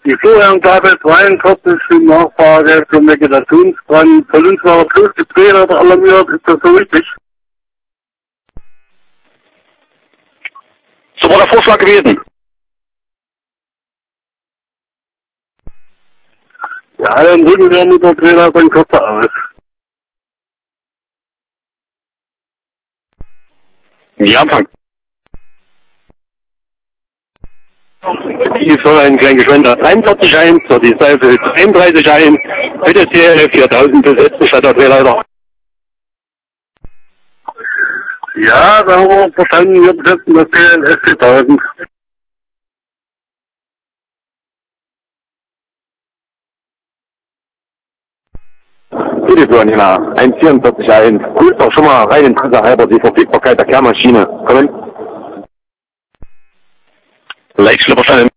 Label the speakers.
Speaker 1: Die Vorhergabe 42 Nachfrage zum Vegetationsbrand. Von uns war bloß die Trainer alarmiert. Ist das so richtig?
Speaker 2: So war der Vorschlag gewesen.
Speaker 1: Ja, dann drücken wir mit der Trainer den Kopf aus.
Speaker 2: Wie Anfang.
Speaker 1: Die soll ein klein Geschwender 43,1, so die Seite 32,1. Bitte sehr, 4000 besetzen statt der Drehleiter. Ja, da haben wir verstanden, wir besetzen das PLS 4000.
Speaker 2: Bitte, Björnina, 1,44,1. Prüft doch schon mal rein Interesse halber die Verfügbarkeit der Kehrmaschine. Kommen. Leicht verstanden.